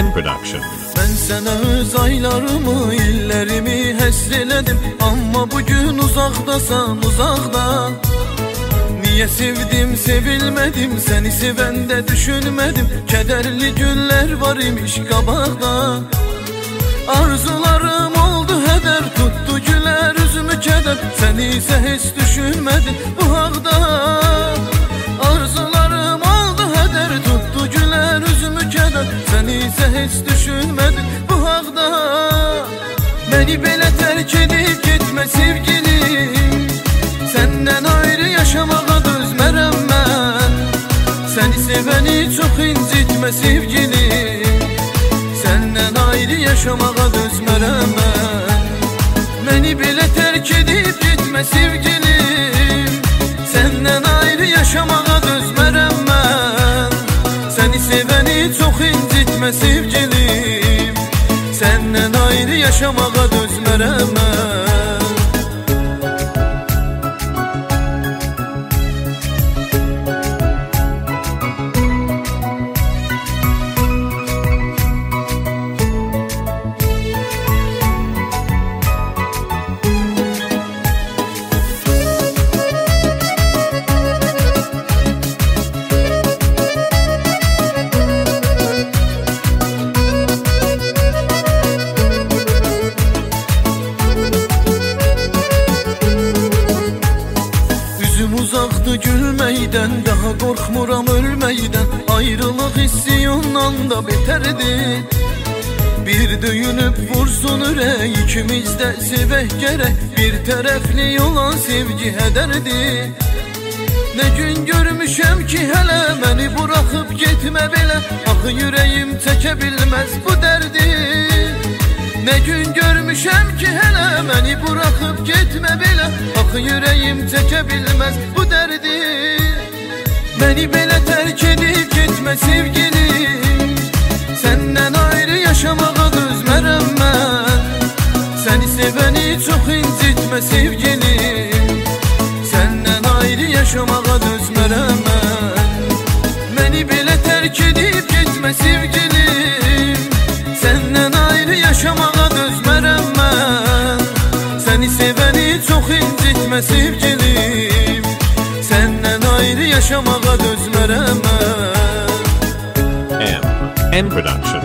M Production. Ben sana öz aylarımı, illerimi hesreledim. Ama bugün uzaktasan uzakta. Niye sevdim sevilmedim, seni seven de düşünmedim. Kederli günler var imiş kabakta. Arzularım oldu heder, tuttu güler üzümü keder. Seni ise hiç düşünmedim bu hakda. Arzularım oldu heder, tuttu güler üzümü keder. Seni ise hiç düşünmedim bu hakda. Beni belə terk edip gitme sevgilim. Senden ayrı yaşamağa dözmərəm mən. Seni seveni çok incitme sevgilim. Senden ayrı yaşamağa dözmərəm mən. Beni belə terk edip gitme sevgilim. Senden ayrı yaşamağa dözmərəm mən. Seni seveni çok incitme sevgilim. Senden ayrı yaşamağa dözmərəm mən. Uzaqdı gülməkdən, daha qorxmuram ölməkdən. Ayrılıq hissi ondan da betərdi. Bir döyünüb vursun ürək, ikimiz də sevək gərək. Bir tərəfli olan sevgi hədərdi. Nə gün görmüşəm ki hələ, məni buraxıb getmə belə. Axı ürəyim çəkə bilməz bu dərdi. Ne gün görmüşəm ki hələ, məni buraxıb getmə belə. Axı ürəyim çəkə bilməz bu dərdi. Məni belə tərk edib getmə sevgilim. Səndən ayrı yaşamağa dözmərəm mən. Səni sevəni çox incitmə sevgilim. Səndən ayrı yaşamağa dözmərəm mən. Məni belə tərk edib getmə sevgilim. Səndən ayrı yaşamağa dözmərəm mən. Səni sevəni çox incitmə sevgilim. Səndən ayrı yaşamağa dözmərəm mən. M Production.